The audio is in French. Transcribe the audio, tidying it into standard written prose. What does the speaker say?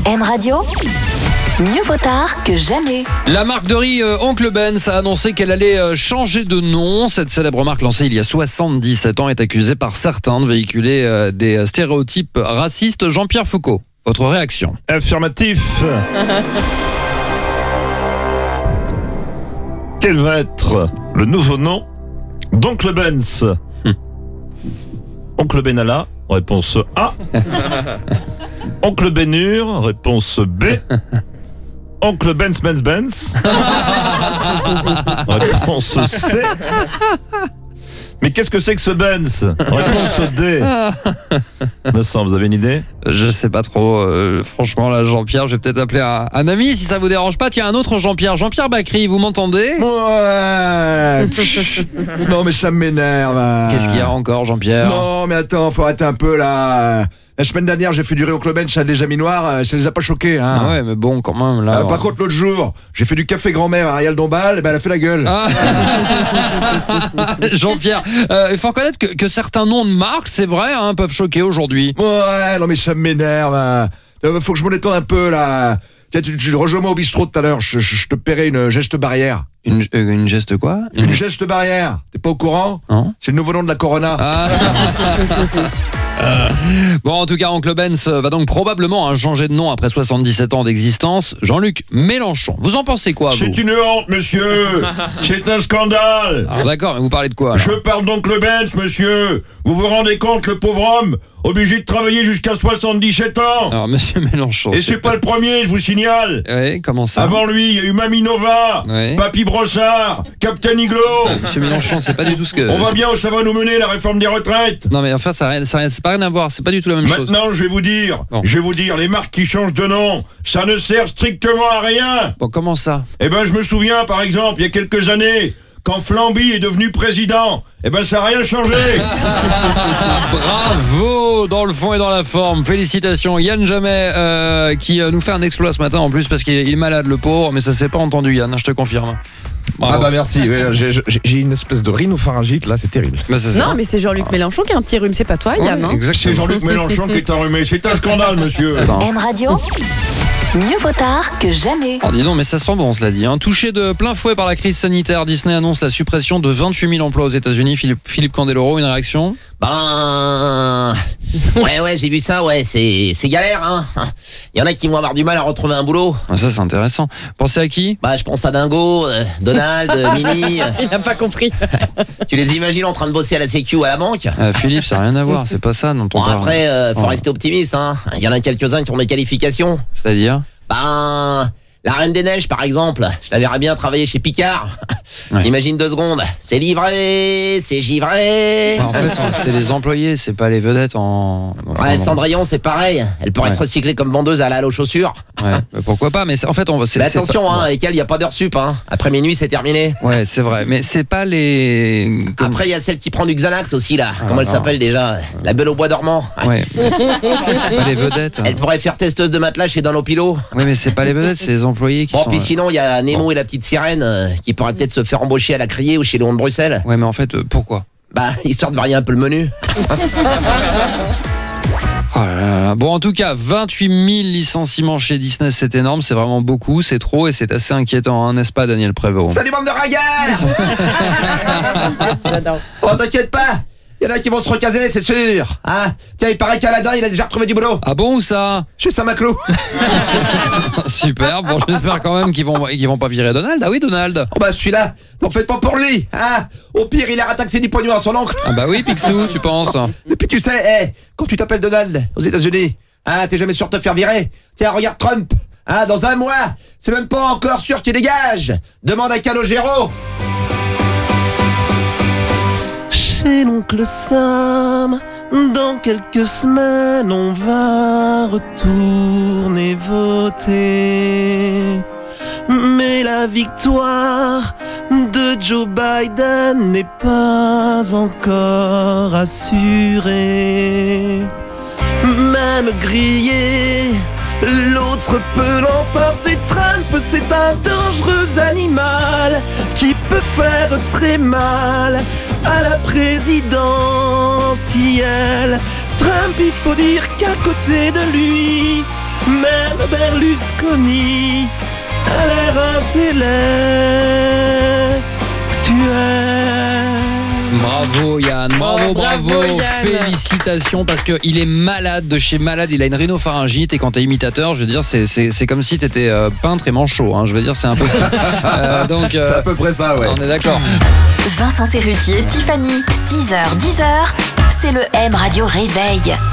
M Radio, mieux vaut tard que jamais. La marque de riz Oncle Ben's a annoncé qu'elle allait changer de nom. Cette célèbre marque lancée il y a 77 ans est accusée par certains de véhiculer des stéréotypes racistes. Jean-Pierre Foucault, votre réaction? Affirmatif. Quel va être le nouveau nom d'Oncle Ben's? Oncle Benalla, réponse A. Oncle Benur, réponse B. Oncle Benz, réponse C. Mais qu'est-ce que c'est que ce Benz? Réponse D. Vincent, vous avez une idée? Je sais pas trop. Franchement, là, Jean-Pierre, je vais peut-être appeler un ami si ça vous dérange pas. Tiens, un autre Jean-Pierre. Jean-Pierre Bacry, vous m'entendez? Ouais. Non, mais ça m'énerve. Qu'est-ce qu'il y a encore, Jean-Pierre? Non, mais attends, faut arrêter un peu là. La semaine dernière, j'ai fait du riz au Club Bench, ça a déjà mis noir, ça les a pas choqués. Hein. Ah ouais, mais bon, quand même, là... Par contre, l'autre jour, j'ai fait du café grand-mère à Ariel Dombal, et ben elle a fait la gueule. Ah. Jean-Pierre, il faut reconnaître que certains noms de marques, c'est vrai, hein, peuvent choquer aujourd'hui. Ouais, non mais ça m'énerve. Hein. Faut que je m'en étende un peu là. Tiens, tu rejoins-moi au bistrot tout à l'heure, je te paierai une geste barrière. Une geste quoi? Une geste barrière. T'es pas au courant? Non. C'est le nouveau nom de la Corona. Ah. Bon, en tout cas, Oncle Ben's va donc probablement changer de nom après 77 ans d'existence. Jean-Luc Mélenchon, vous en pensez quoi, vous? C'est une honte, monsieur. C'est un scandale. Alors d'accord, mais vous parlez de quoi alors? Je parle d'Oncle Ben's, monsieur. Vous vous rendez compte, le pauvre homme, obligé de travailler jusqu'à 77 ans? Alors, monsieur Mélenchon... Et c'est pas le premier, je vous signale. Oui, comment ça? Avant lui, il y a eu Mamie Nova, Oui. Papy Brossard, Captain Iglo. Monsieur Mélenchon, c'est pas du tout ce que... On voit bien où ça va nous mener, la réforme des retraites. Non mais enfin, ça n'a pas rien à voir, c'est pas du tout la même chose. Maintenant, je vais vous dire, Bon. les marques qui changent de nom, ça ne sert strictement à rien. Bon, comment ça? Eh ben, je me souviens, par exemple, il y a quelques années, quand Flamby est devenu président, eh ben, ça n'a rien changé. Bravo, dans le fond et dans la forme. Félicitations. Yann Jamais, qui nous fait un exploit ce matin en plus parce qu'il est malade, le pauvre, mais ça s'est pas entendu, Yann, je te confirme. Bravo. Ah bah merci, j'ai une espèce de rhinopharyngite là, c'est terrible. Bah, c'est ça. Non, mais c'est Jean-Luc Mélenchon qui a un petit rhume, c'est pas toi, Yann. Hein. C'est Exactement. Jean-Luc Mélenchon qui est enrhumé. C'est un scandale, monsieur. Attends. M Radio, mieux vaut tard que jamais. Oh, dis donc, mais ça sent bon, cela dit. Touché de plein fouet par la crise sanitaire, Disney annonce la suppression de 28 000 emplois aux États-Unis. Philippe Candeloro, une réaction? Ouais, j'ai vu ça, ouais, c'est galère, hein. Il y en a qui vont avoir du mal à retrouver un boulot. Ah, ça, c'est intéressant. Pensez à qui? Bah, je pense à Dingo, Donald, Mini. Il a pas compris. Tu les imagines en train de bosser à la Sécu ou à la banque? Philippe, ça n'a rien à voir, c'est pas ça dont on Bon, parle. après, faut Ouais. rester optimiste, hein. Il y en a quelques-uns qui ont des qualifications. C'est-à-dire? La Reine des Neiges, par exemple, je la verrais bien travailler chez Picard. Ouais. Imagine 2 secondes. C'est livré, c'est givré. En fait, c'est les employés, c'est pas les vedettes en... Ouais, Cendrillon, c'est pareil. Elle pourrait Ouais. se recycler comme vendeuse à la halle aux chaussures. Ouais, bah, pourquoi pas, mais en fait, on va... Mais attention, pas... hein, avec elle, il n'y a pas d'heure sup, hein. Après minuit, c'est terminé. Ouais, c'est vrai, mais c'est pas les... Après, il y a celle qui prend du Xanax aussi, là. Comment elle non. s'appelle déjà? La Belle au bois dormant. Ouais, c'est pas les vedettes. Elle pourrait faire testeuse de matelas chez Dunlopilo. Oui, mais c'est pas les vedettes, c'est les employés qui Bon, sont... puis sinon, il y a Nemo et la petite sirène qui pourraient peut-être se faire embaucher à la Criée ou chez Léon de Bruxelles. Ouais, mais en fait, pourquoi? Bah, histoire de varier un peu le menu. Oh là là. Bon, en tout cas, 28 000 licenciements chez Disney, c'est énorme, c'est vraiment beaucoup, c'est trop et c'est assez inquiétant, hein, n'est-ce pas, Daniel Prévost? Salut, bande de ringards. J'adore. Oh, t'inquiète pas. Il y en a qui vont se recaser, c'est sûr. Hein? Tiens, il paraît qu'Aladin, il a déjà retrouvé du boulot. Ah bon, ou ça? Chez Saint-Maclou. Super, bon, j'espère quand même qu'ils vont pas virer Donald. Ah oui, Donald. Oh bah celui-là, t'en faites pas pour lui, hein. Au pire, il a rattaxé du pognon à son oncle. Ah bah oui, Picsou, tu penses? Et puis tu sais, quand tu t'appelles Donald aux États-Unis, hein, t'es jamais sûr de te faire virer. Tiens, regarde Trump, hein, dans un mois, c'est même pas encore sûr qu'il dégage. Demande à Calogero. Chez l'oncle Sam, dans quelques semaines, on va retourner voter. Mais la victoire de Joe Biden n'est pas encore assurée. Même grillé, l'autre peut l'emporter. Trump, c'est un dangereux animal qui peut faire très mal à la présidentielle. Trump, il faut dire qu'à côté de lui, Même Berlusconi a l'air intellectuel. Bravo Yann, bravo, bravo, Yann. Félicitations parce qu'il est malade de chez malade, il a une rhinopharyngite et quand t'es imitateur, je veux dire, c'est comme si t'étais peintre et manchot, hein. Je veux dire, c'est impossible. C'est à peu près ça, ouais. On est d'accord. Vincent Cerruti et Tiffany, 6h, 10h, c'est le M Radio Réveil.